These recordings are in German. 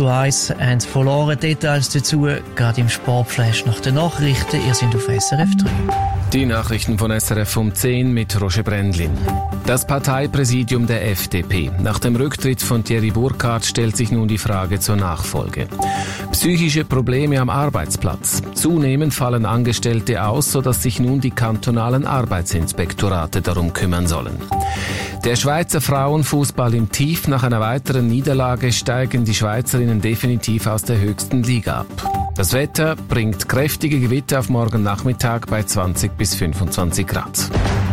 Lotto 1 haben verloren. Details dazu gerade im Sportflash nach den Nachrichten. Ihr seid auf SRF 3. Die Nachrichten von SRF um 10 mit Roger Brändlin. Das Parteipräsidium der FDP. Nach dem Rücktritt von Thierry Burkhardt stellt sich nun die Frage zur Nachfolge. Psychische Probleme am Arbeitsplatz. Zunehmend fallen Angestellte aus, sodass sich nun die kantonalen Arbeitsinspektorate darum kümmern sollen. Der Schweizer Frauenfußball im Tief. Nach einer weiteren Niederlage steigen die Schweizerinnen definitiv aus der höchsten Liga ab. Das Wetter bringt kräftige Gewitter auf morgen Nachmittag bei 20 bis 25 Grad.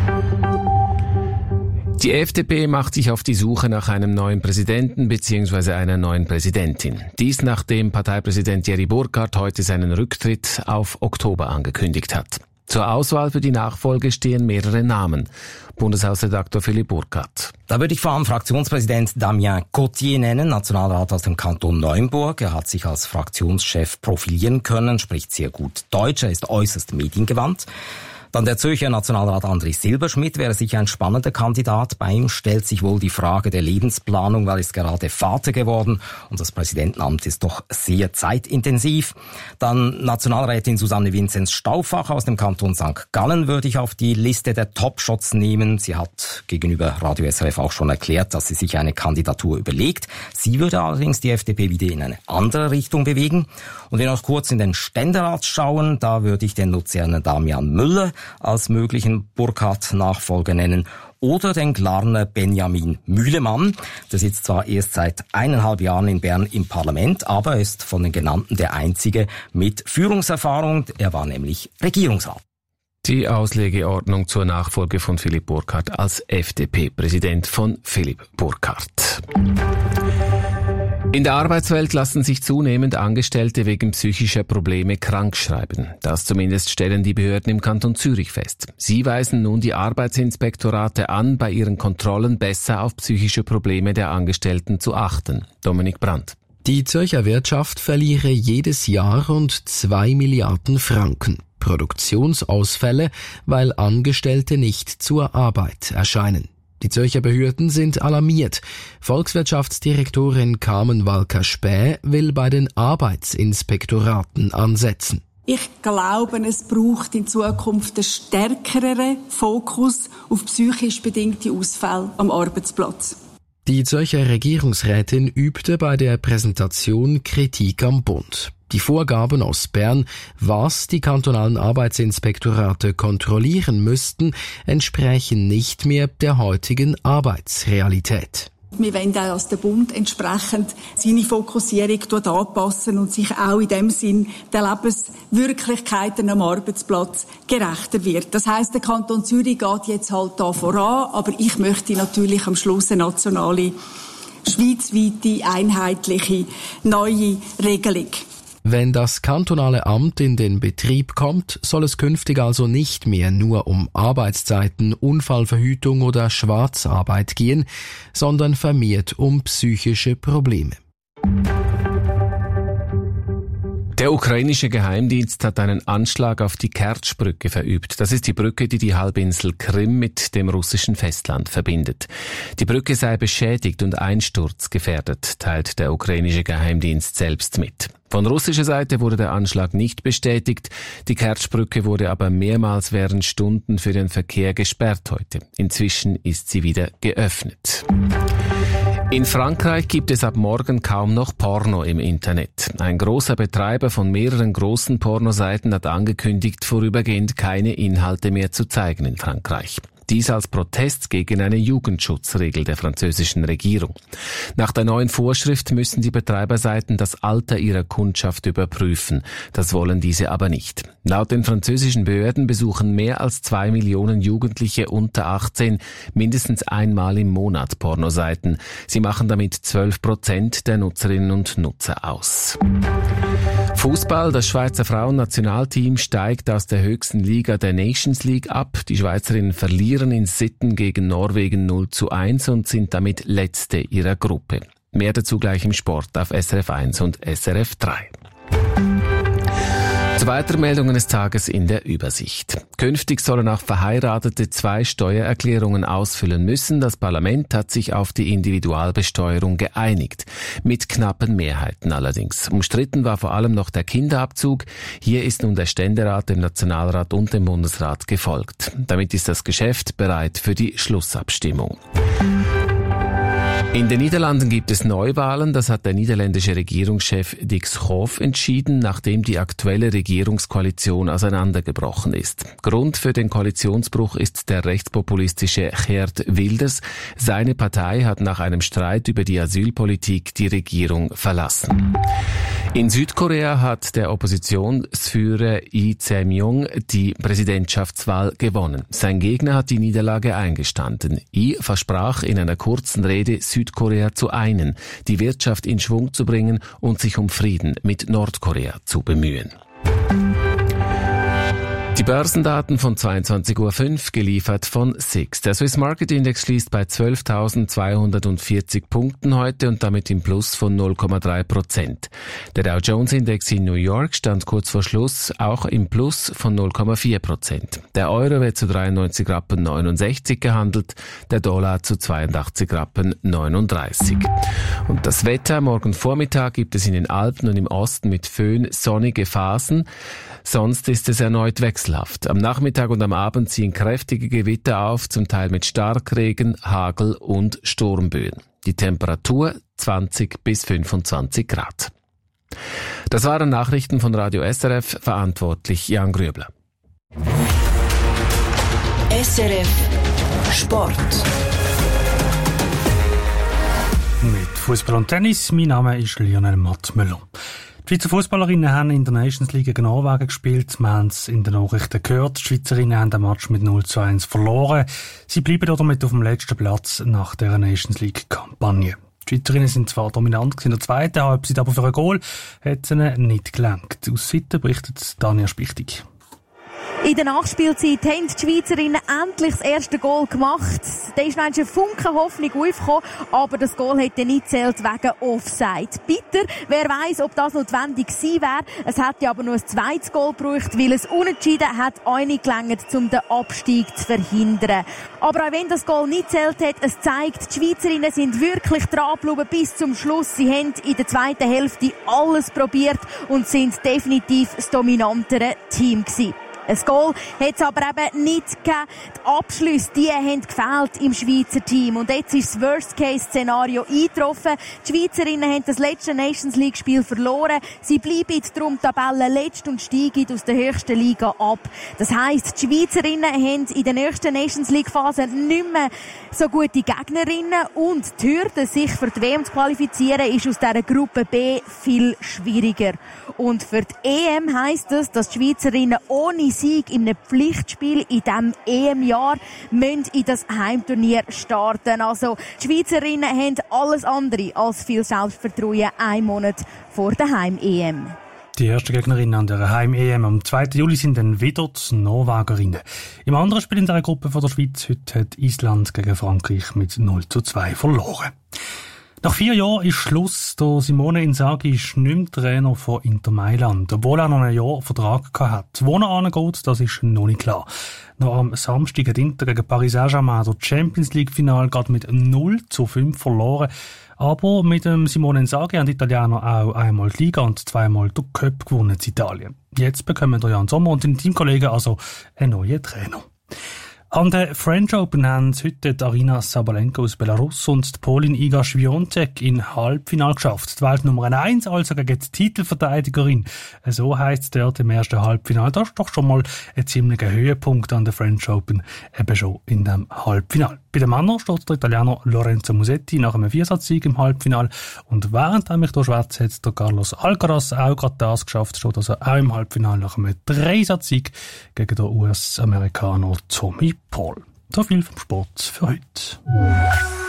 Die FDP macht sich auf die Suche nach einem neuen Präsidenten bzw. einer neuen Präsidentin. Dies nachdem Parteipräsident Thierry Burkhardt heute seinen Rücktritt auf Oktober angekündigt hat. Zur Auswahl für die Nachfolge stehen mehrere Namen. Bundeshausredaktor Philipp Burkhardt. Da würde ich vor allem Fraktionspräsident Damien Cottier nennen, Nationalrat aus dem Kanton Neuenburg. Er hat sich als Fraktionschef profilieren können, spricht sehr gut Deutsch, er ist äußerst mediengewandt. Dann der Zürcher Nationalrat André Silberschmidt wäre sicher ein spannender Kandidat. Bei ihm stellt sich wohl die Frage der Lebensplanung, weil er ist gerade Vater geworden und das Präsidentenamt ist doch sehr zeitintensiv. Dann Nationalrätin Susanne Vinzenz-Stauffacher aus dem Kanton St. Gallen würde ich auf die Liste der Top-Shots nehmen. Sie hat gegenüber Radio SRF auch schon erklärt, dass sie sich eine Kandidatur überlegt. Sie würde allerdings die FDP wieder in eine andere Richtung bewegen. Und wenn wir noch kurz in den Ständerat schauen, da würde ich den Luzerner Damian Müller als möglichen Burkhardt-Nachfolger nennen oder den Glarner Benjamin Mühlemann. Der sitzt zwar erst seit 1,5 Jahren in Bern im Parlament, aber ist von den genannten der einzige mit Führungserfahrung. Er war nämlich Regierungsrat. Die Auslegeordnung zur Nachfolge von Philipp Burkhardt als FDP-Präsident von Philipp Burkhardt. In der Arbeitswelt lassen sich zunehmend Angestellte wegen psychischer Probleme krankschreiben. Das zumindest stellen die Behörden im Kanton Zürich fest. Sie weisen nun die Arbeitsinspektorate an, bei ihren Kontrollen besser auf psychische Probleme der Angestellten zu achten. Dominik Brandt. Die Zürcher Wirtschaft verliere jedes Jahr rund 2 Milliarden Franken. Produktionsausfälle, weil Angestellte nicht zur Arbeit erscheinen. Die Zürcher Behörden sind alarmiert. Volkswirtschaftsdirektorin Carmen Walker-Späh will bei den Arbeitsinspektoraten ansetzen. Ich glaube, es braucht in Zukunft einen stärkeren Fokus auf psychisch bedingte Ausfälle am Arbeitsplatz. Die Zürcher Regierungsrätin übte bei der Präsentation Kritik am Bund. Die Vorgaben aus Bern, was die kantonalen Arbeitsinspektorate kontrollieren müssten, entsprechen nicht mehr der heutigen Arbeitsrealität. Wir wollen auch, dass der Bund entsprechend seine Fokussierung anpassen und sich auch in dem Sinn der Lebenswirklichkeiten am Arbeitsplatz gerechter wird. Das heisst, der Kanton Zürich geht jetzt halt da voran, aber ich möchte natürlich am Schluss eine nationale, schweizweite, einheitliche, neue Regelung. Wenn das kantonale Amt in den Betrieb kommt, soll es künftig also nicht mehr nur um Arbeitszeiten, Unfallverhütung oder Schwarzarbeit gehen, sondern vermehrt um psychische Probleme. Der ukrainische Geheimdienst hat einen Anschlag auf die Kertsch-Brücke verübt. Das ist die Brücke, die die Halbinsel Krim mit dem russischen Festland verbindet. Die Brücke sei beschädigt und einsturzgefährdet, teilt der ukrainische Geheimdienst selbst mit. Von russischer Seite wurde der Anschlag nicht bestätigt. Die Kertsch-Brücke wurde aber mehrmals während Stunden für den Verkehr gesperrt heute. Inzwischen ist sie wieder geöffnet. In Frankreich gibt es ab morgen kaum noch Porno im Internet. Ein großer Betreiber von mehreren großen Pornoseiten hat angekündigt, vorübergehend keine Inhalte mehr zu zeigen in Frankreich. Dies als Protest gegen eine Jugendschutzregel der französischen Regierung. Nach der neuen Vorschrift müssen die Betreiberseiten das Alter ihrer Kundschaft überprüfen. Das wollen diese aber nicht. Laut den französischen Behörden besuchen mehr als 2 Millionen Jugendliche unter 18 mindestens einmal im Monat Pornoseiten. Sie machen damit 12% der Nutzerinnen und Nutzer aus. Fußball, das Schweizer Frauennationalteam steigt aus der höchsten Liga der Nations League ab. Die Schweizerinnen verlieren in Sitten gegen Norwegen 0:1 und sind damit Letzte ihrer Gruppe. Mehr dazu gleich im Sport auf SRF 1 und SRF 3. Zu weiteren Meldungen des Tages in der Übersicht. Künftig sollen auch Verheiratete 2 Steuererklärungen ausfüllen müssen. Das Parlament hat sich auf die Individualbesteuerung geeinigt. Mit knappen Mehrheiten allerdings. Umstritten war vor allem noch der Kinderabzug. Hier ist nun der Ständerat, dem Nationalrat und dem Bundesrat gefolgt. Damit ist das Geschäft bereit für die Schlussabstimmung. In den Niederlanden gibt es Neuwahlen, das hat der niederländische Regierungschef Dick Schoof entschieden, nachdem die aktuelle Regierungskoalition auseinandergebrochen ist. Grund für den Koalitionsbruch ist der rechtspopulistische Geert Wilders. Seine Partei hat nach einem Streit über die Asylpolitik die Regierung verlassen. In Südkorea hat der Oppositionsführer Lee Jae-myung die Präsidentschaftswahl gewonnen. Sein Gegner hat die Niederlage eingestanden. Lee versprach in einer kurzen Rede, Südkorea zu einen, die Wirtschaft in Schwung zu bringen und sich um Frieden mit Nordkorea zu bemühen. Die Börsendaten von 22.05 Uhr geliefert von SIX. Der Swiss Market Index schließt bei 12.240 Punkten heute und damit im Plus von 0,3%. Der Dow Jones Index in New York stand kurz vor Schluss auch im Plus von 0,4%. Der Euro wird zu 93,69 Rappen gehandelt, der Dollar zu 82,39 Rappen. Und das Wetter, morgen Vormittag gibt es in den Alpen und im Osten mit Föhn sonnige Phasen. Sonst ist es erneut wechselhaft. Am Nachmittag und am Abend ziehen kräftige Gewitter auf, zum Teil mit Starkregen, Hagel und Sturmböen. Die Temperatur 20 bis 25 Grad. Das waren Nachrichten von Radio SRF, verantwortlich Jan Grübler. SRF Sport. Mit Fußball und Tennis, mein Name ist Lionel Mattmüller. Die Schweizer Fußballerinnen haben in der Nations League gegen Norwegen gespielt. Wir haben es in den Nachrichten gehört. Die Schweizerinnen haben den Match mit 0:1 verloren. Sie bleiben damit auf dem letzten Platz nach der Nations League-Kampagne. Die Schweizerinnen sind zwar dominant in der zweiten Halbzeit, aber für ein Goal hat es ihnen nicht gelangt. Aus Sitten berichtet Daniel Spichtig. In der Nachspielzeit haben die Schweizerinnen endlich das erste Goal gemacht. Da ist noch ein Funken Hoffnung aufgekommen, aber das Goal hätte nicht zählt wegen Offside. Bitter, wer weiss, ob das notwendig gewesen wäre. Es hätte aber nur ein zweites Goal gebraucht, weil es unentschieden hat auch nicht gelangt, um den Abstieg zu verhindern. Aber auch wenn das Goal nicht zählt hat, es zeigt, die Schweizerinnen sind wirklich dran geblieben bis zum Schluss. Sie haben in der zweiten Hälfte alles probiert und sind definitiv das dominantere Team gewesen. Ein Goal hat es aber eben nicht gegeben. Die Abschlüsse, die haben gefehlt im Schweizer Team. Und jetzt ist das Worst-Case-Szenario eingetroffen. Die Schweizerinnen haben das letzte Nations-League-Spiel verloren. Sie bleiben darum Tabellenletzt und steigen aus der höchsten Liga ab. Das heisst, die Schweizerinnen haben in der nächsten Nations-League-Phase nicht mehr so gute Gegnerinnen. Und die Hürde, sich für die WM zu qualifizieren, ist aus dieser Gruppe B viel schwieriger. Und für die EM heisst das, dass die Schweizerinnen ohne Sieg in einem Pflichtspiel in diesem EM-Jahr müssen in das Heimturnier starten. Also die Schweizerinnen haben alles andere als viel Selbstvertrauen einen Monat vor der Heim-EM. Die ersten Gegnerinnen an der Heim-EM am 2. Juli sind dann wieder die Norwegerinnen. Im anderen Spiel in dieser Gruppe von der Schweiz heute hat Island gegen Frankreich mit 0:2 verloren. Nach 4 Jahren ist Schluss. Der Simone Inzaghi ist nicht mehr Trainer von Inter Mailand, obwohl er noch ein Jahr Vertrag gehabt hat. Wo er hingeht, das ist noch nicht klar. Noch am Samstag hat Inter gegen Paris Saint-Germain der Champions League-Final gerade mit 0:5 verloren. Aber mit dem Simone Inzaghi haben die Italiener auch einmal die Liga und zweimal den Cup gewonnen in Italien. Jetzt bekommen der Jan Sommer und seine Teamkollegen also einen neuen Trainer. An der French Open haben heute die Arina Sabalenka aus Belarus und die Polin Iga Świątek in Halbfinale geschafft. Die Welt Nummer 1, also gegen die Titelverteidigerin. So heisst es dort im ersten Halbfinale. Das ist doch schon mal ein ziemlicher Höhepunkt an der French Open, eben schon in dem Halbfinale. Bei den Männern steht der Italiener Lorenzo Musetti nach einem Viersatzsieg im Halbfinale. Und während ich hier schwätze, hat der Carlos Alcaraz auch gerade das geschafft, steht also auch im Halbfinale nach einem Dreisatzsieg gegen den US-Amerikaner Tommy Paul. So viel vom Sport für heute.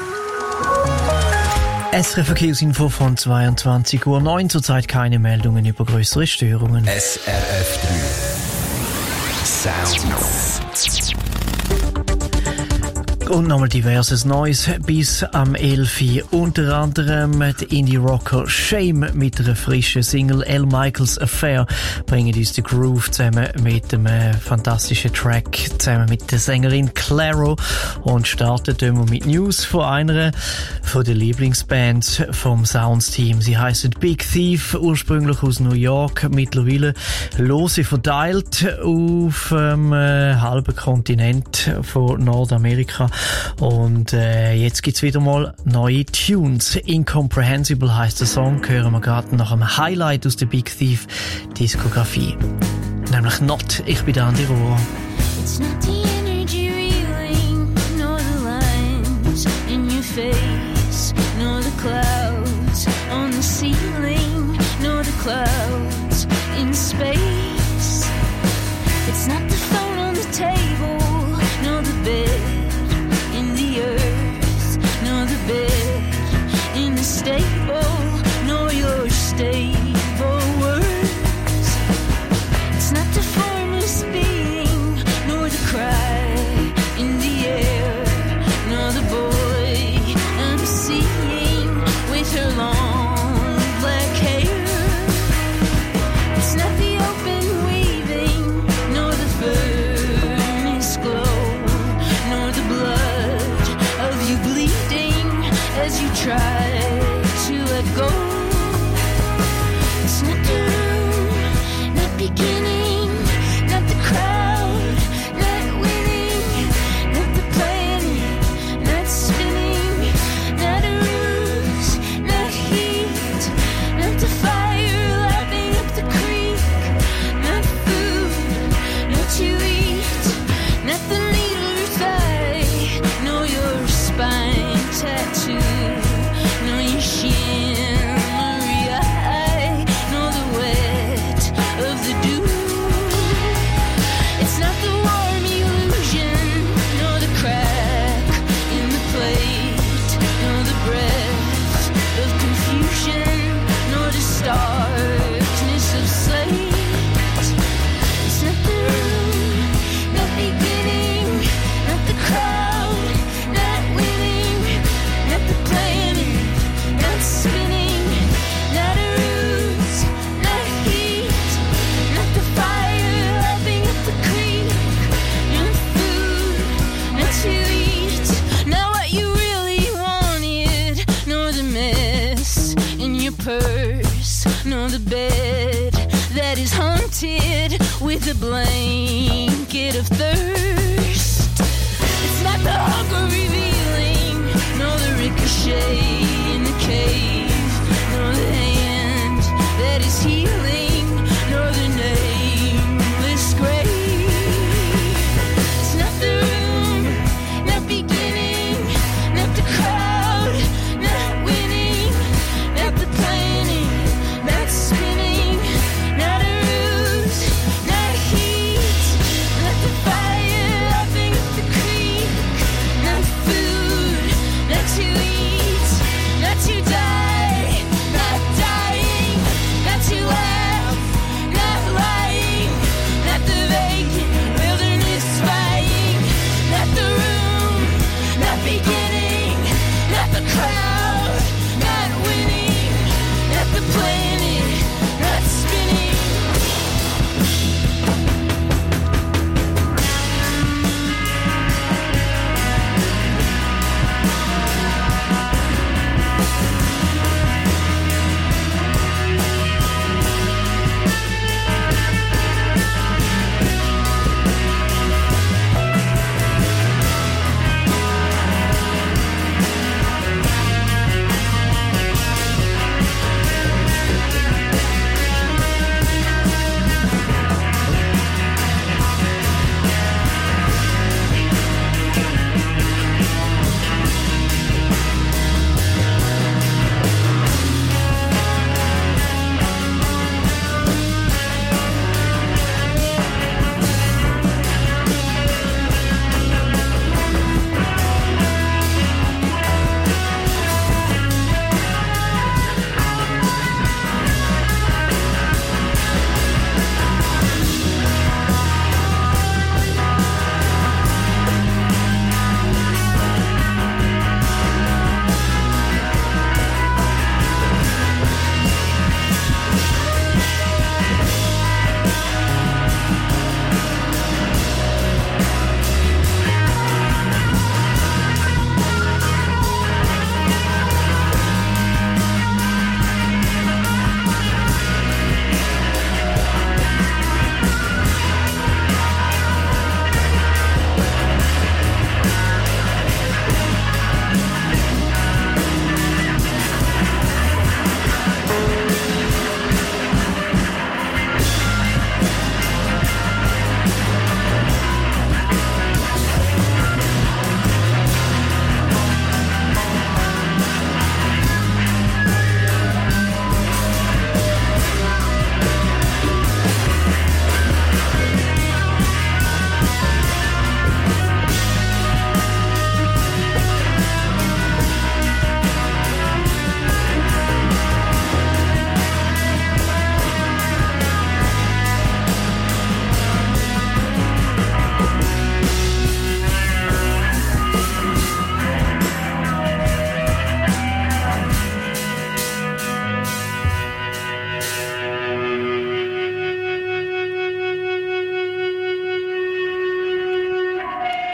SRF Verkehrsinfo von 22:09 Uhr. Zurzeit keine Meldungen über größere Störungen. SRF 3 Sounds. Und nochmal diverses Neues bis am 11. Unter anderem der Indie-Rocker Shame mit einer frischen Single. L. Michaels Affair bringen uns den Groove zusammen mit dem fantastischen Track zusammen mit der Sängerin Claro und startet immer mit News von einer von den Lieblingsbands vom Sounds-Team. Sie heisst Big Thief, ursprünglich aus New York, mittlerweile lose verteilt auf dem halben Kontinent von Nordamerika. Und jetzt gibt's wieder mal neue Tunes. Incomprehensible heisst der Song, hören wir gerade nach einem Highlight aus der Big Thief Diskografie. Nämlich Not. Ich bin Andi Rohr. It's not the energy reeling, nor the lines in your face, nor the clouds on the ceiling, nor the clouds in space. It's not the phone on the table, nor the bed in the earth, nor the bed in the stable, nor your stable words. It's not the formless being, nor the cry in the air, nor the boy I'm seeing with her long black hair. It's not the open weaving, nor the furnace glow, nor the blood of you bleeding as you try to let go. It's not the room, not beginning, not the crowd, not winning, not the planning, not spinning, not a ruse, not heat, not the fire lapping up the creek, not food, not to eat, not the needle or thigh, nor your spine tattoo, nor your shimmery eye, nor the wet of the dew. It's not the warm illusion, nor the crack in the plate, nor the breath of confusion, nor the starkness of slate. It's not the room, not beginning, not the crowd, not winning, not the planning, not spinning, not a ruse, not heat, not the fire lapping up the creek, not food, not to eat, not what you really wanted, nor the mess in your purse, nor the bed that is haunted with a blanket of thirst. It's not the hunger revealing, nor the ricochet in the cave, nor the hand that is healing, nor the nameless grave. It's not the room, not beginning, not the crowd, not winning, not the planning, not spinning, not a ruse, not heat, not the fire lapping up the creek, not food, not to eat, not to die, not dying, not to laugh.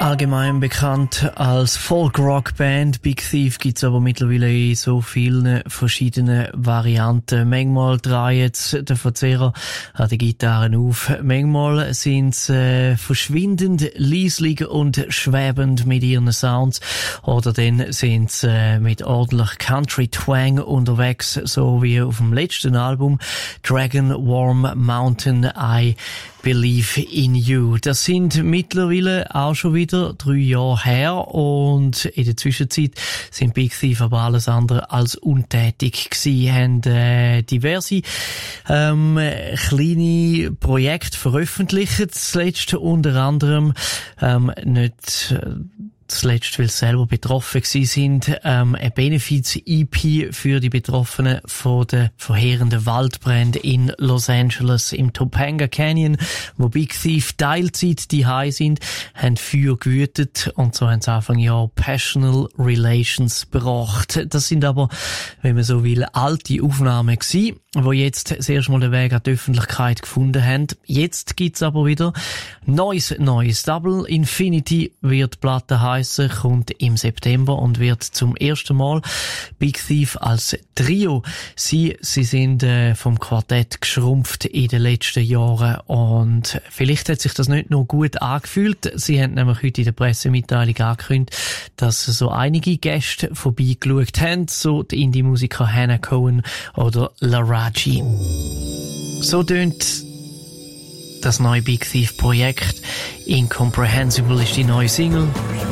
Allgemein bekannt als Folk-Rock-Band. Big Thief gibt's aber mittlerweile in so vielen verschiedenen Varianten. Manchmal drehen der Verzehrer an den Gitarren auf. Manchmal sind's verschwindend leislich und schwebend mit ihren Sounds. Oder dann sind's mit ordentlich Country-Twang unterwegs, so wie auf dem letzten Album Dragon Warm Mountain I Believe in You. Das sind mittlerweile auch schon wieder 3 Jahre her und in der Zwischenzeit sind Big Thief aber alles andere als untätig gewesen, haben diverse kleine Projekte veröffentlicht, zuletzt unter anderem nicht zuletzt, weil sie selber betroffen gewesen sind, eine Benefiz-EP für die Betroffenen von den verheerenden Waldbränden in Los Angeles im Topanga Canyon, wo Big Thief Teilzeit daheim sind, haben Feuer gewütet und so haben sie Anfang Jahr Passional Relations gebracht. Das sind aber, wenn man so will, alte Aufnahmen gewesen, die jetzt das erste Mal den Weg an die Öffentlichkeit gefunden haben. Jetzt gibt's aber wieder Neues. Double Infinity wird die Platte heissen, kommt im September und wird zum ersten Mal Big Thief als Trio. Sie sind vom Quartett geschrumpft in den letzten Jahren und vielleicht hat sich das nicht nur gut angefühlt. Sie haben nämlich heute in der Pressemitteilung angekündigt, dass so einige Gäste vorbeigeschaut haben, so die Indie-Musiker Hannah Cohen oder Laraji. So tönt das neue Big Thief Projekt. Incomprehensible ist die neue Single.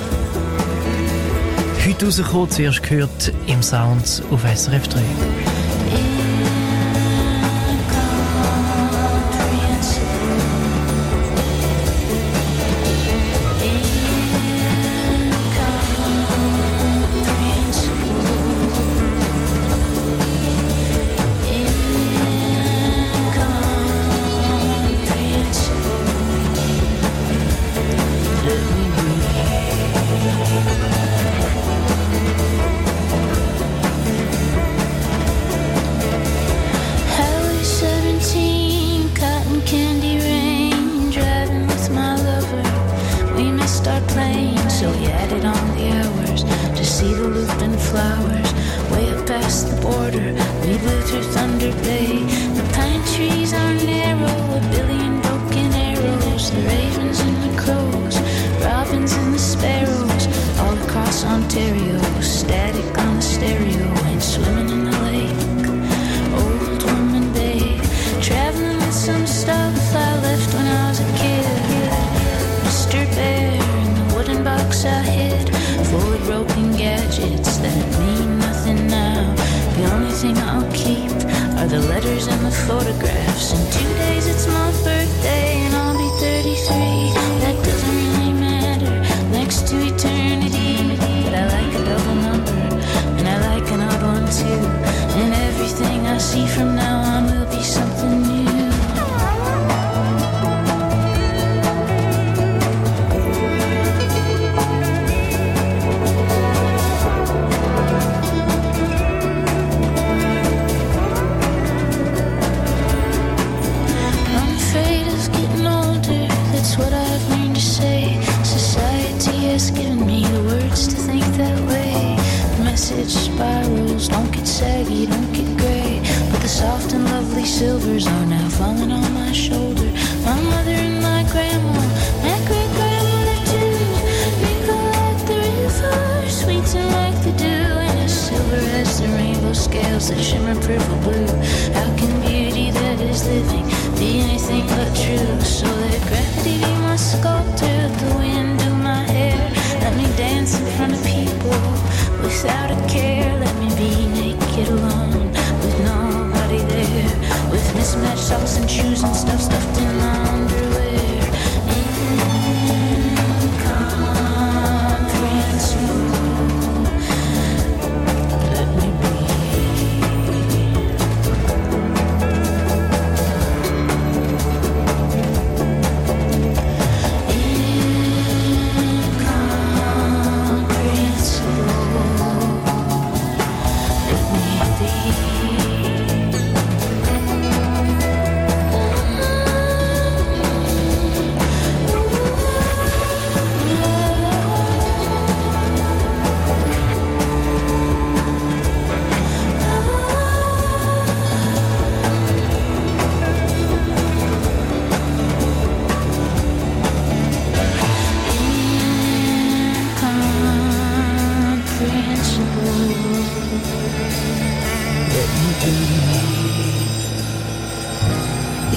Heute rausgekommen, zuerst gehört im Sounds auf SRF 3.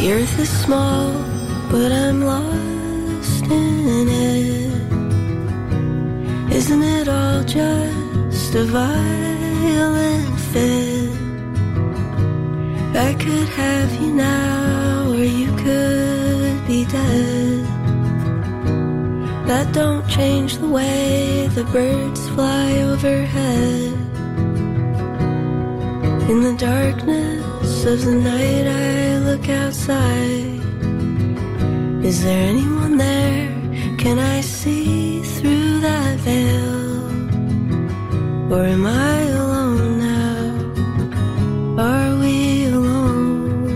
The earth is small, but I'm lost in it. Isn't it all just a violent fit? I could have you now, or you could be dead. That don't change the way the birds fly overhead. In the darkness of the night I look outside. Is there anyone there? Can I see through that veil? Or am I alone now? Are we alone?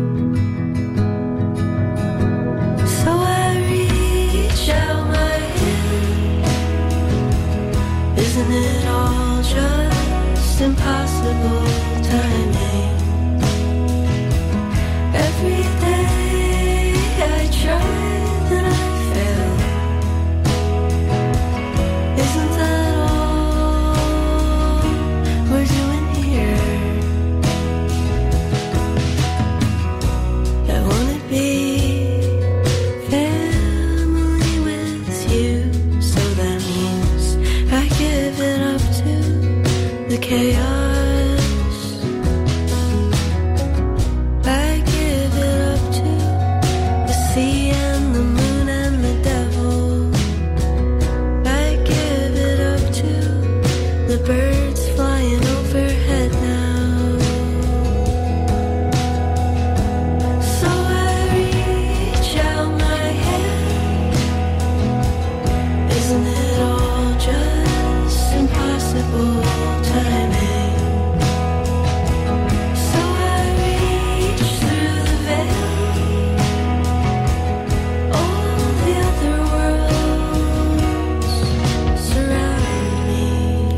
So I reach out my hand. Isn't it all just impossible timing? Every day I try, then I fail. Isn't that all we're doing here? I wanna be family with you, so that means I give it up to the chaos. Birds flying overhead now. So I reach out my hand. Isn't it all just impossible timing? So I reach through the veil. All the other worlds surround me.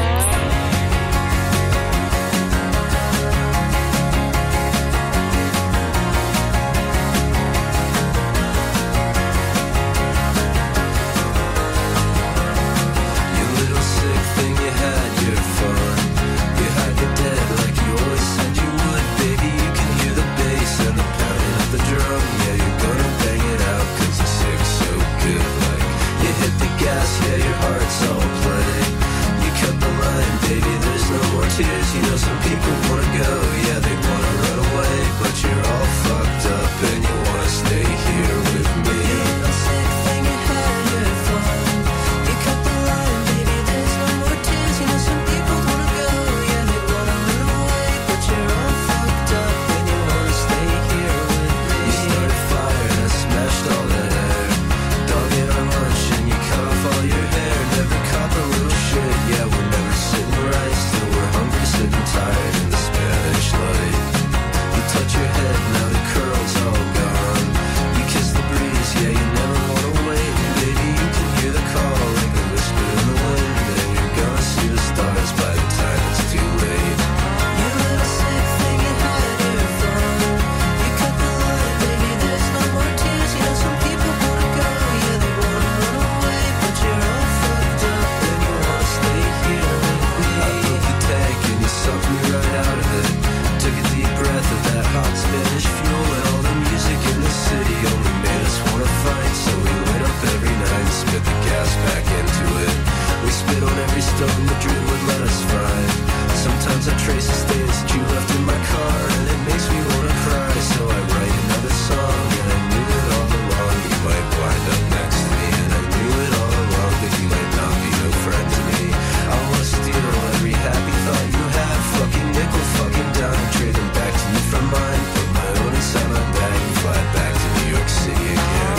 You know some people wanna go, yeah, they wanna run away, but you're all fucked up and you wanna stay here with me. You're the sick thing you had, you're fun. You cut the line, baby, there's no more tears. You know some people wanna go, yeah, they wanna run away, but you're all fucked up and you wanna stay here with me. You started fire and I smashed all that air. Dog ate our lunch and you cut off all your hair. Never caught the little shit, yeah, we're never sitting right, still we're hungry, sitting tired in the Spanish light. You touch your head, now the curls all gone. You kiss the breeze, yeah, you never wanna wait. And baby, you can hear the call like a whisper in the wind. And you're gonna see the stars by the time it's too late. You little sick thing, you had your fun. You cut the line, baby, there's no more tears. You know some people wanna go, yeah, they wanna run away, but you're all fucked up and you wanna stay here with me. I broke the tank and you sucked me right out of it. Took a deep breath of that hot Spanish fuel, and all the music in the city only made us wanna fight. So we lit up every night and spit the gas back into it. We spit on every stone the drip would let us fry. Sometimes I trace the stains that you left in my car, and it makes me wanna cry. So I write another song, and I knew it all along. You might wind up next to me, and I knew it all along that you might not be no friend to me. I wanna steal every happy thought you had. Fucking nickel, fucking dime, trade them back to me from mine. Put my own inside my bag and fly back to New York City again.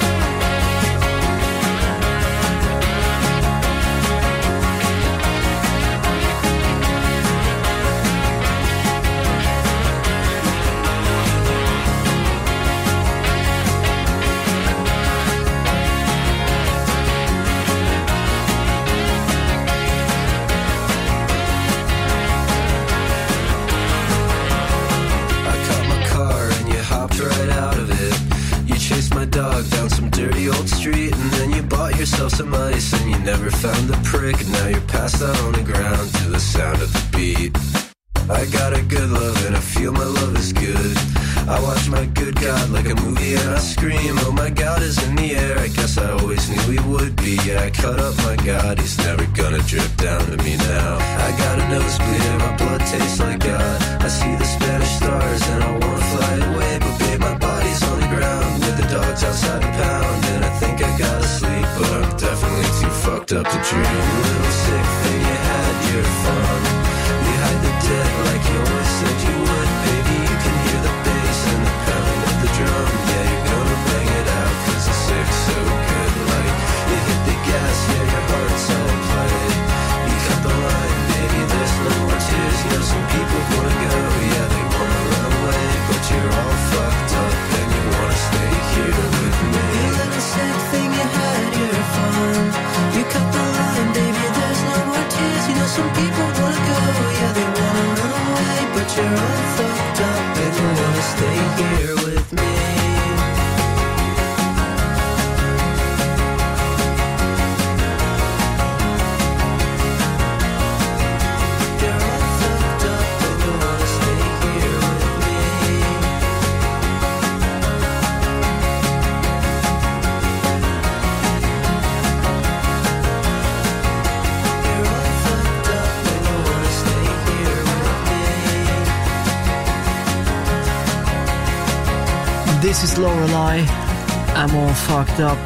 Yourself some ice and you never found the prick. Now you're passed out on the ground to the sound of the beat. I got a good love and I feel my love is good. I watch my good God like a movie and I scream, oh my God is in the air. I guess I always knew he would be. Yeah, I cut up my God, he's never gonna drip down to me now. I got a nosebleed and my blood tastes like God. I see the Spanish stars and I wanna fly away, but babe, my body's on the ground with the dogs outside the pound. And I think I gotta sleep, but I'm definitely too fucked up to dream. Little sick thing, you had your fun. You hide the dead like you always said you would. Baby, you can hear the bass and the pound of the drum. Yeah, you're gonna bang it out, cause the sick's so good. Like, you hit the gas, yeah, your heart's all played. You cut the line, baby, there's no more tears. You know some people wanna go, yeah, they wanna run away, but you're all fucked up and you wanna stay here with me. You little sick thing, you had your fun. You cut the line, baby, there's no more tears. You know some people wanna go, yeah, they wanna run away, but you're all fucked up and you wanna stay here with me. This is Lorelei, I'm all fucked up.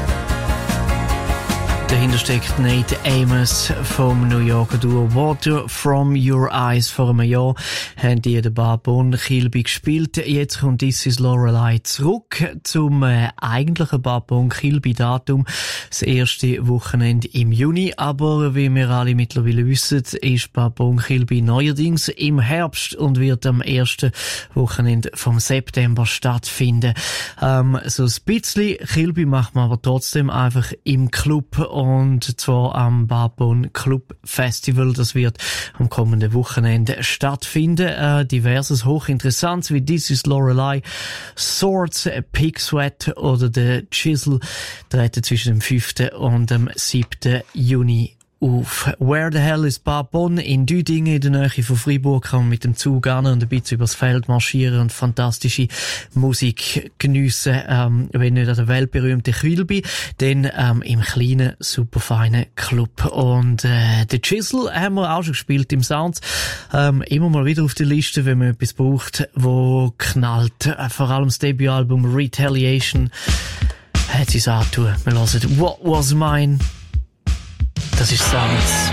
Dahinter steckt Nate Amos vom New Yorker Duo Water From Your Eyes. Vor einem Jahr haben die den Barbon Kilby gespielt. Jetzt kommt This is Lorelei zurück zum eigentlichen Barbon Kilby Datum. Das erste Wochenende im Juni. Aber wie wir alle mittlerweile wissen, ist Barbon Kilby neuerdings im Herbst und wird am ersten Wochenende vom September stattfinden. So ein bisschen Kilby macht man aber trotzdem einfach im Club. Und zwar am Barbon Club Festival. Das wird am kommenden Wochenende stattfinden. Diverses hochinteressantes wie This is Lorelei, Swords, Pig Sweat oder The Chisel treten zwischen dem 5. und dem 7. Juni auf. Where the hell is Barbon? In Düdingen in der Nähe von Freiburg kann man mit dem Zug gehen und ein bisschen übers Feld marschieren und fantastische Musik geniessen. Wenn nicht an der weltberühmten Kilby, dann im kleinen, super feinen Club. Und The Chisel haben wir auch schon gespielt im Sounds. Immer mal wieder auf der Liste, wenn man etwas braucht, wo knallt. Vor allem das Debütalbum Retaliation hat sie es angetan. Wir hören What Was Mine. Das ist Sounds.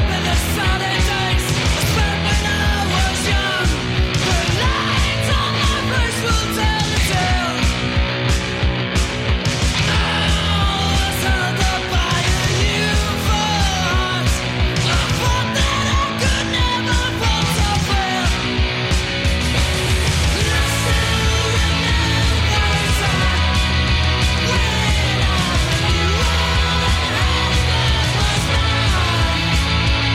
Mine.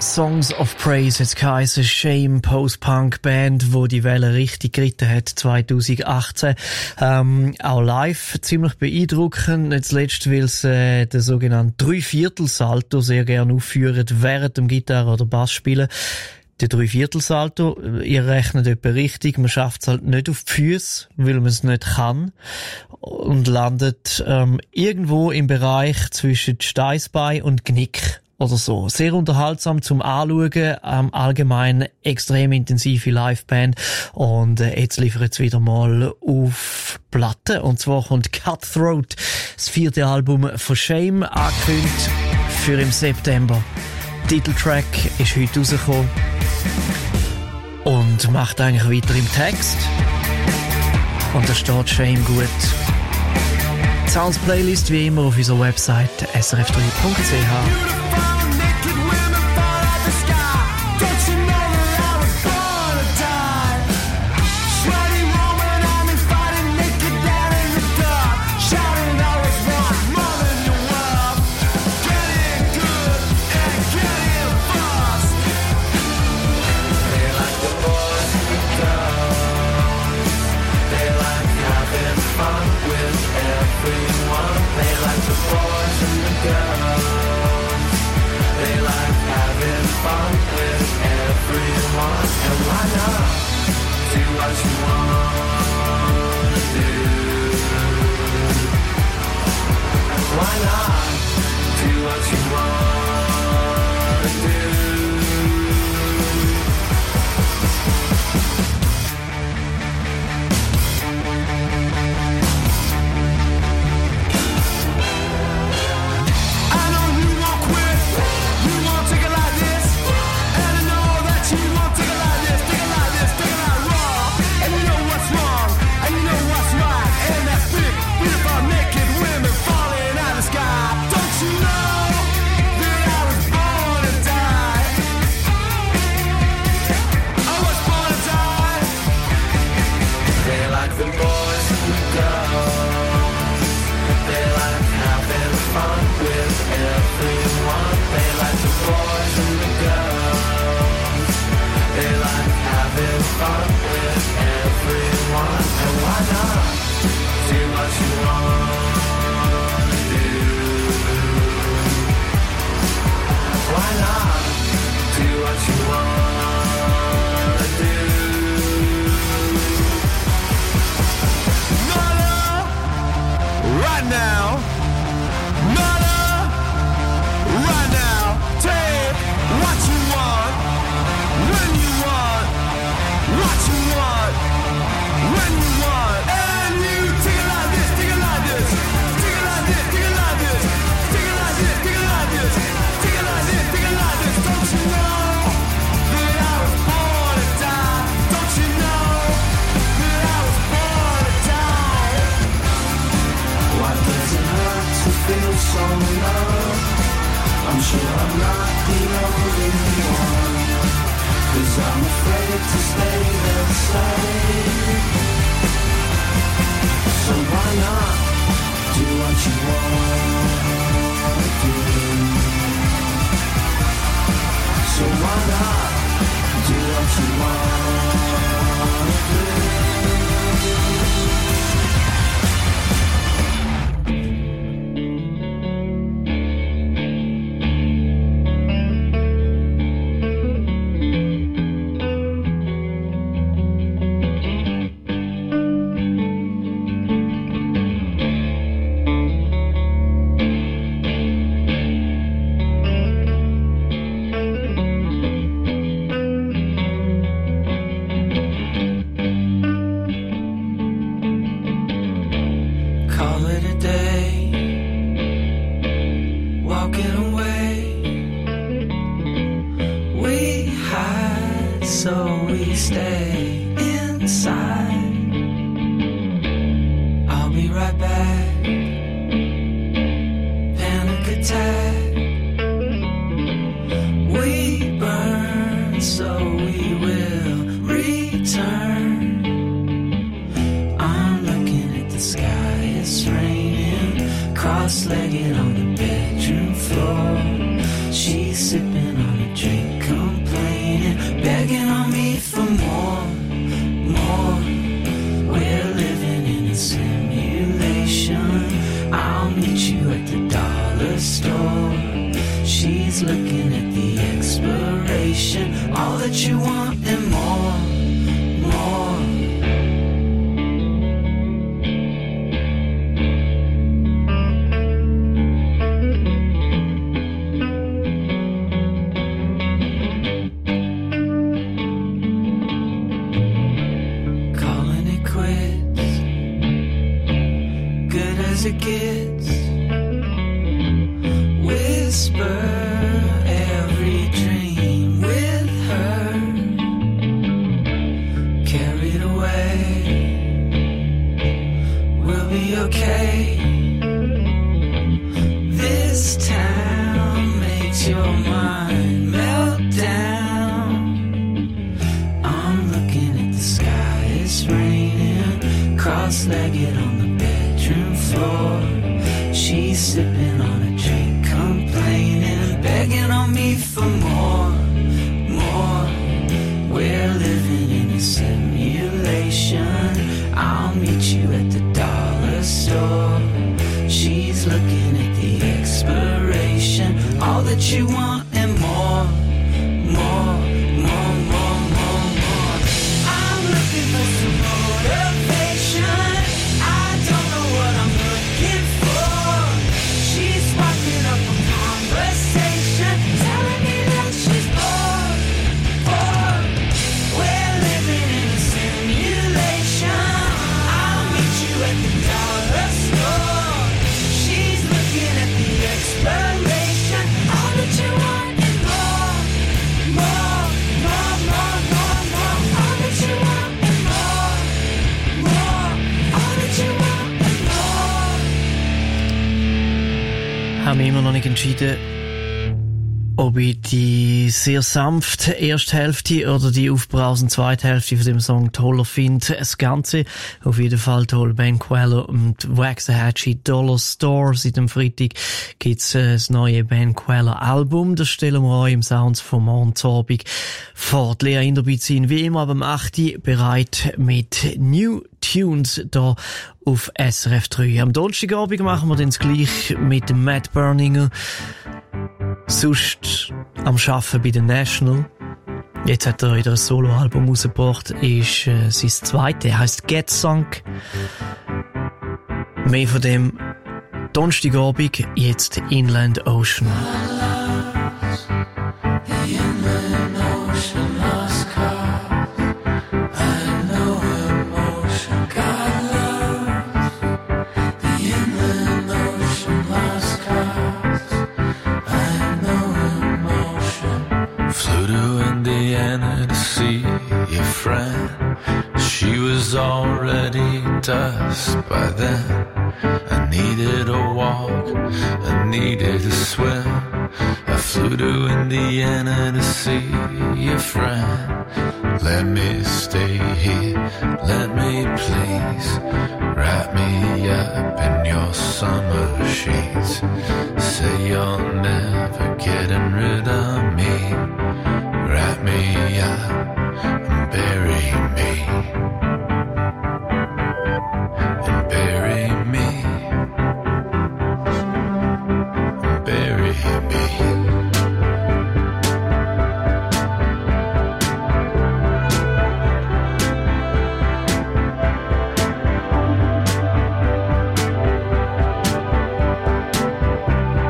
Songs of Praise hat's geheissen, Shame, Post-Punk-Band, wo die Welle richtig geritten hat 2018. Auch live ziemlich beeindruckend, nicht zuletzt, weil sie den sogenannten Dreiviertelsalto sehr gerne aufführen während dem Gitarre- oder Bassspielen. Der Dreiviertelsalto, ihr rechnet etwa richtig, man schafft es halt nicht auf die Füße, weil man es nicht kann, und landet irgendwo im Bereich zwischen Steißbein und Knick oder so. Sehr unterhaltsam zum Anschauen, allgemein extrem intensive Liveband, und jetzt liefert es wieder mal auf Platte, und zwar kommt Cutthroat, das 4. Album von Shame, angekündigt für im September. Titeltrack ist heute rausgekommen und macht eigentlich weiter im Text. Und da steht Shame gut. Die Sounds-Playlist wie immer auf unserer Website srf3.ch. Cross-legged on the bedroom floor, she's sipping on a drink She's looking at the expiration, all that you want and more, more. Calling it quits, good as it gets. Whisper every dream with her, carried away. We'll be okay. This town makes your mind melt down. I'm looking at the sky, it's raining, cross-legged on the bedroom floor. She's sipping on a drink, complaining, begging on me for more, more. We're living in a simulation. I'll meet you at the dollar store. She's looking at the expiration, all that you want and more, more, more, more, more, more. I'm looking for some motivation. I don't know what I'm looking for. She's sparking up a conversation, telling me that she's bored, bored. We're living in a simulation. I'll meet you at the dollar store. She's looking at the expiration, all that you want and more, more, more, more, more, more. All that you want and more, more. All that you want and more. Haben wir immer noch nicht entschieden, ob ich die sehr sanfte erste Hälfte oder die aufbrausende zweite Hälfte von dem Song toller finde. Das Ganze auf jeden Fall toll. Ben Queller und Waxahachie Dollar Store. Seit dem Freitag gibt's das neue Ben Queller Album. Das stellen wir euch im Sounds von Montabend vor. Die Lea Inderbiet sind wie immer ab 8 bereit mit New Tunes da auf SRF 3. Am Donnerstagabend machen wir dann das gleich mit dem Matt Berninger. Sonst am Arbeiten bei The National. Jetzt hat er wieder ein Soloalbum rausgebracht, ist sein zweites, heisst Get Sunk. Mehr von dem Donnerstagabend, jetzt Inland Ocean. She was already dust by then. I needed a walk, I needed a swim. I flew to Indiana to see a friend. Let me stay here, let me please. Wrap me up in your summer sheets. Say you're never getting rid of me. Wrap me up and bury me. And bury me. And bury me.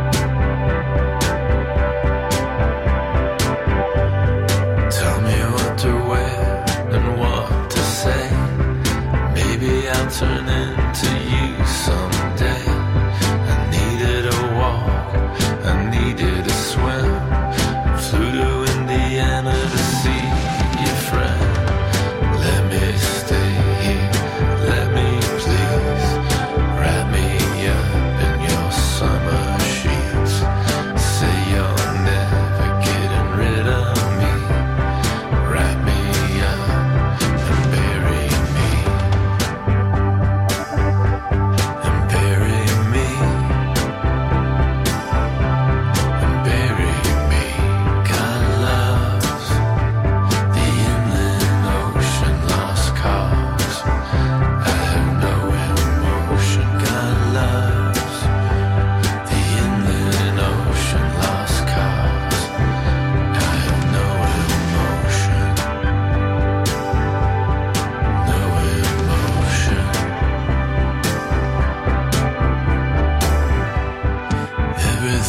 Tell me what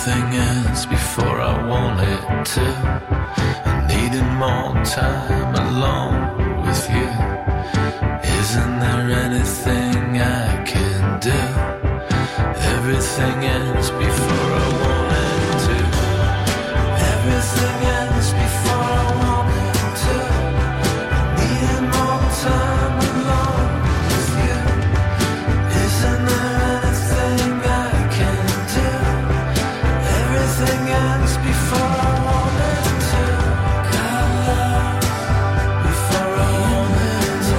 everything ends before I want it to. I needed more time alone with you. Isn't there anything I can do? Everything ends before I want it to. Everything ends before I want it to. I needed more time alone with you. Isn't there anything I can do? Everything ends before I want it to. Got love before I want it to.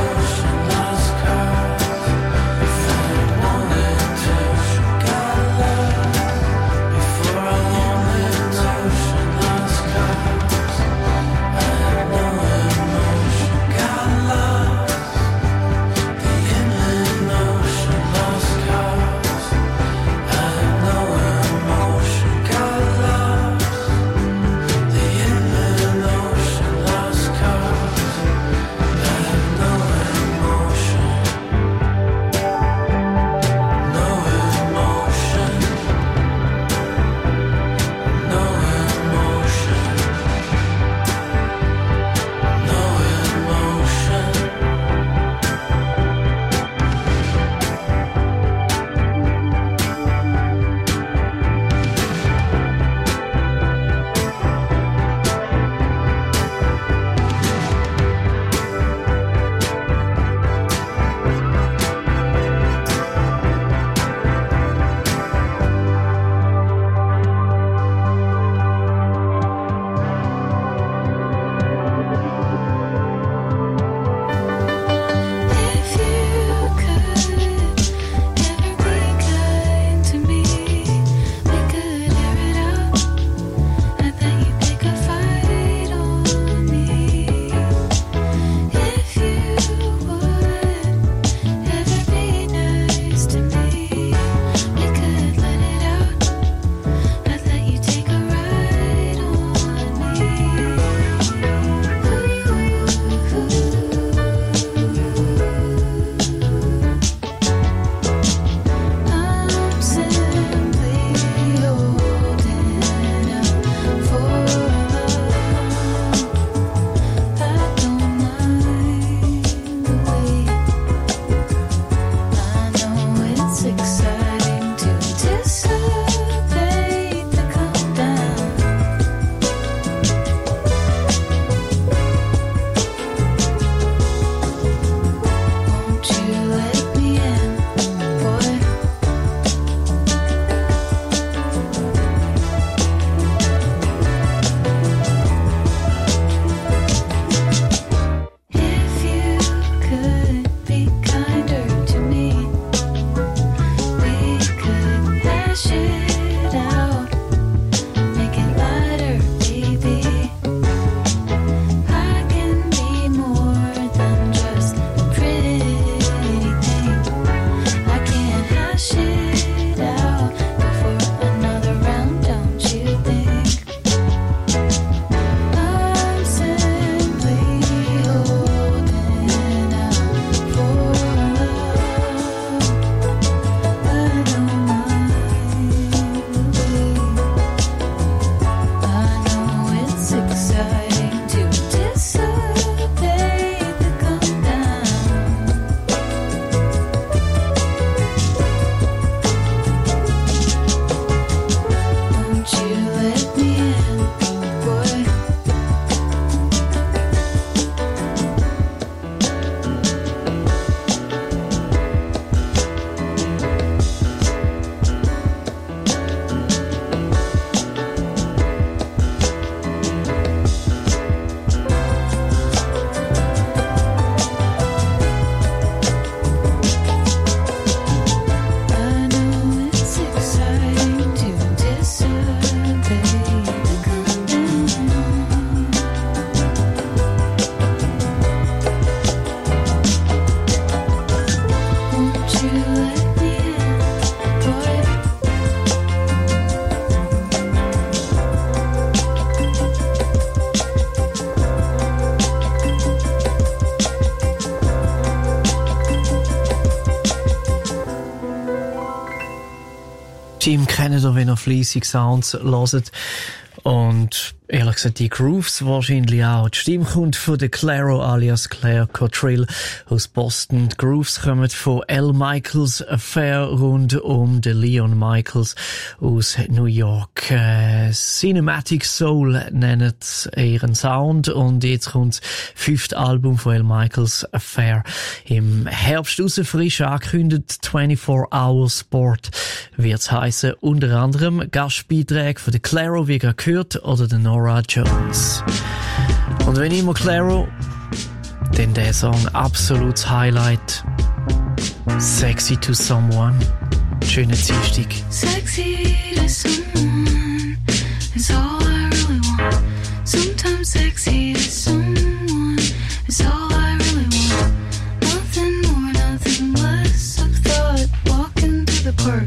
Stimme kennt ihr, wenn ihr fleissig Sounds hört. Und ehrlich gesagt, die Grooves wahrscheinlich auch. Die Stimme kommt von der Clairo alias Claire Cottrell aus Boston. Die Grooves kommen von Al Michaels Affair rund um den Leon Michaels aus New York. Cinematic Soul nennt ihren Sound. Und jetzt kommt das 5. Album von Al Michaels Affair. Im Herbst raus, frisch angekündigt, 24 Hour Sport wird's heissen. Unter anderem Gastbeiträge von der Clairo, wie ihr gehört, oder der Nora Jones. Und wenn immer Clairo, dann der Song absolutes Highlight. Sexy to Someone. Schöne Dienstag. Sexy to someone is all I really want. Sometimes sexy to someone is all I really want. Nothing more, nothing less. I've thought walking through the park.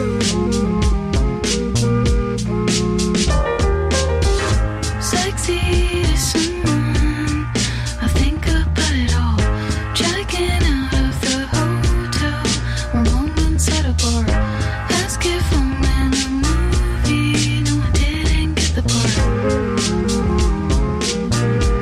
Sexy to someone, I think about it all. Checking out of the hotel, or moments at a bar. Ask if I'm in a movie, no I didn't get the part.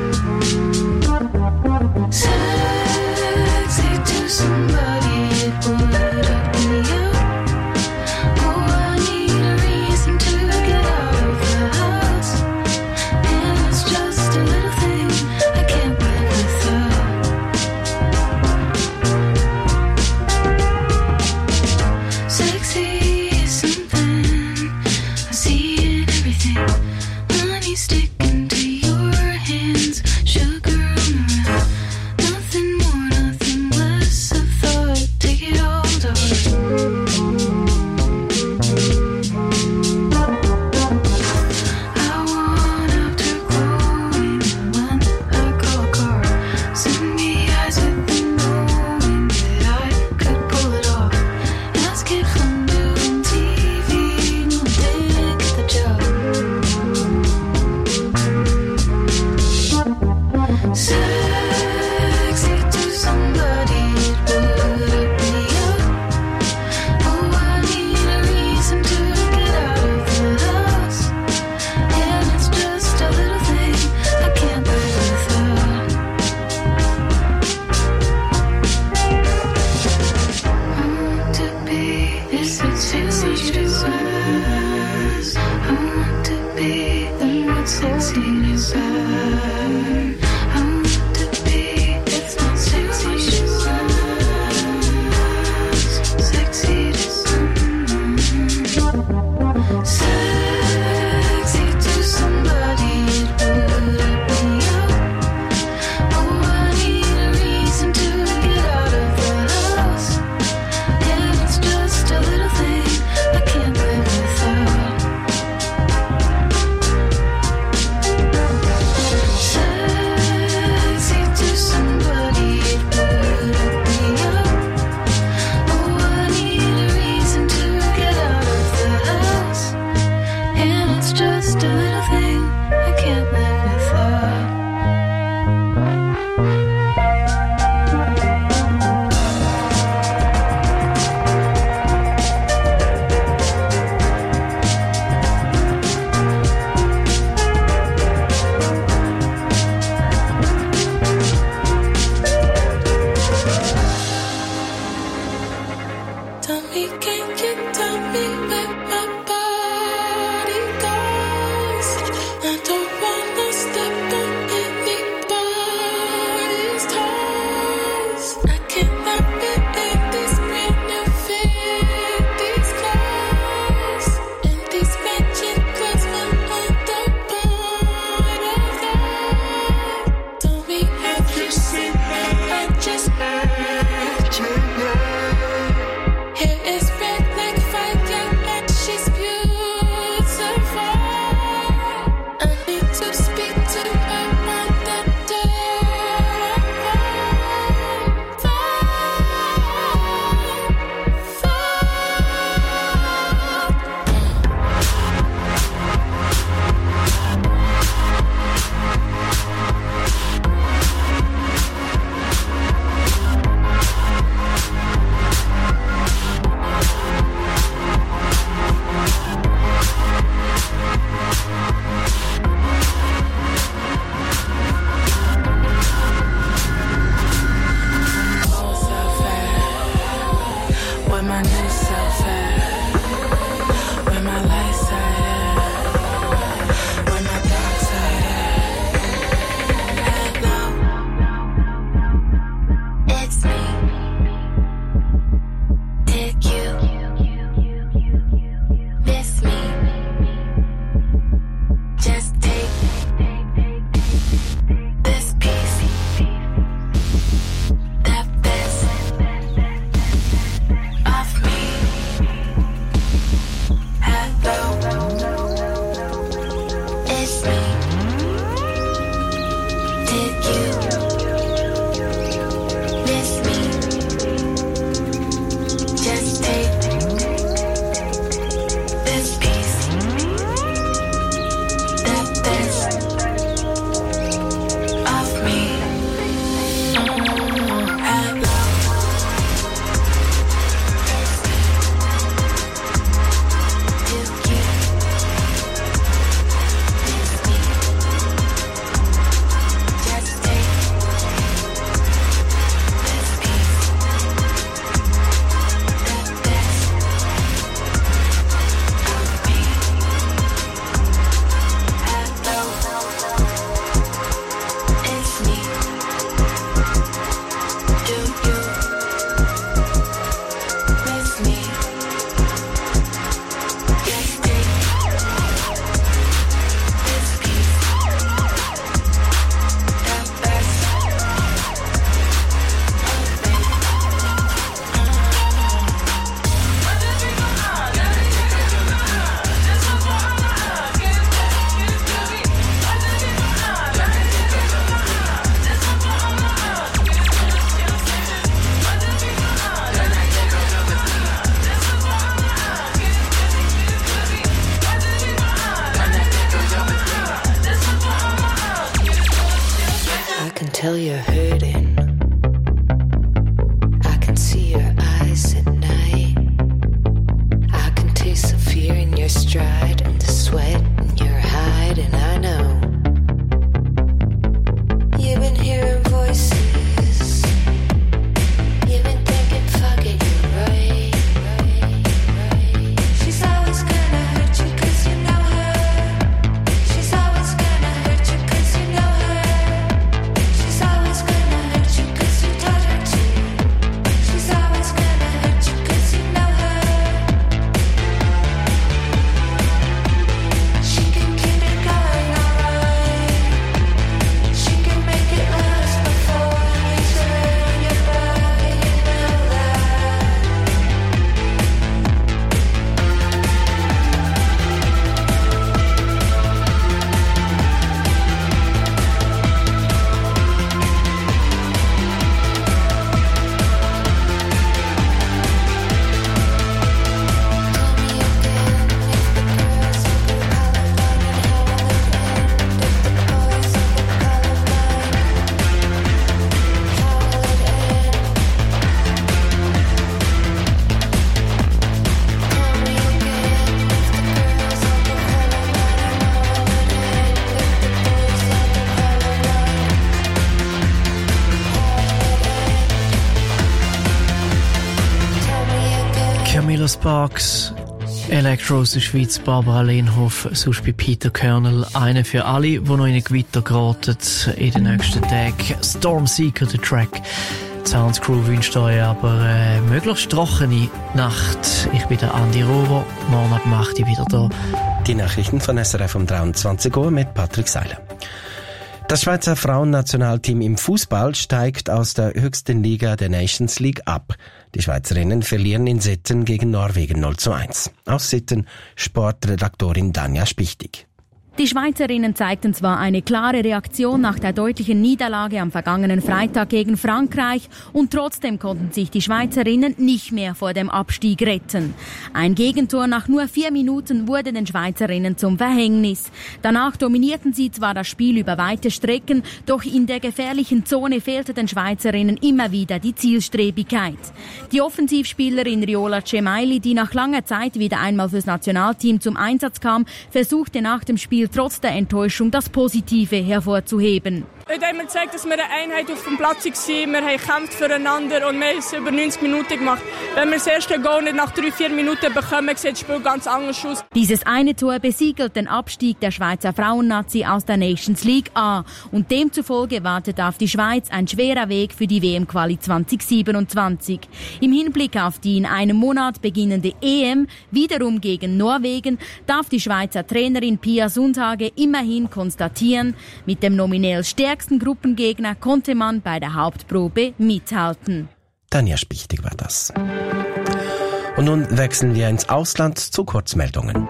Camilla Sparks, Elektro aus der Schweiz, Barbara Lehnhoff, sonst bei Peter Kernel. Einer für alle, die noch in ein Gewitter geraten in den nächsten Tagen. Stormseeker, der Track. Die Soundscrew wünscht euch aber möglichst trockene Nacht. Ich bin der Andi Rohrer, morgen ab 8 Uhr wieder da. Die Nachrichten von SRF um 23 Uhr mit Patrick Seiler. Das Schweizer Frauennationalteam im Fußball steigt aus der höchsten Liga der Nations League ab. Die Schweizerinnen verlieren in Sitten gegen Norwegen 0:1. Aus Sitten Sportredaktorin Danja Spichtig. Die Schweizerinnen zeigten zwar eine klare Reaktion nach der deutlichen Niederlage am vergangenen Freitag gegen Frankreich und trotzdem konnten sich die Schweizerinnen nicht mehr vor dem Abstieg retten. Ein Gegentor nach nur 4 Minuten wurde den Schweizerinnen zum Verhängnis. Danach dominierten sie zwar das Spiel über weite Strecken, doch in der gefährlichen Zone fehlte den Schweizerinnen immer wieder die Zielstrebigkeit. Die Offensivspielerin Riola Cemaili, die nach langer Zeit wieder einmal fürs Nationalteam zum Einsatz kam, versuchte nach dem Spiel trotz der Enttäuschung das Positive hervorzuheben. Heute haben wir gezeigt, dass wir eine Einheit auf dem Platz waren. Wir haben gekämpft füreinander und wir haben es über 90 Minuten gemacht. Wenn wir das erste Goal nicht nach 3-4 Minuten bekommen, sieht das Spiel ganz anders aus. Dieses eine Tor besiegelt den Abstieg der Schweizer Frauennazi aus der Nations League A. Und demzufolge wartet auf die Schweiz ein schwerer Weg für die WM-Quali 2027. Im Hinblick auf die in einem Monat beginnende EM, wiederum gegen Norwegen, darf die Schweizer Trainerin Pia Sundhage immerhin konstatieren, mit dem nominell stärksten Gruppengegner konnte man bei der Hauptprobe mithalten. Tanja Spichtig war das. Und nun wechseln wir ins Ausland zu Kurzmeldungen.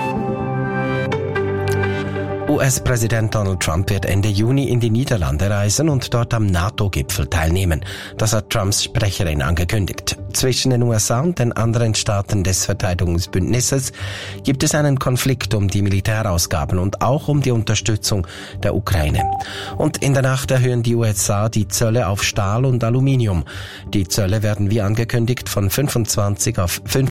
US-Präsident Donald Trump wird Ende Juni in die Niederlande reisen und dort am NATO-Gipfel teilnehmen. Das hat Trumps Sprecherin angekündigt. Zwischen den USA und den anderen Staaten des Verteidigungsbündnisses gibt es einen Konflikt um die Militärausgaben und auch um die Unterstützung der Ukraine. Und in der Nacht erhöhen die USA die Zölle auf Stahl und Aluminium. Die Zölle werden wie angekündigt von 25 auf 5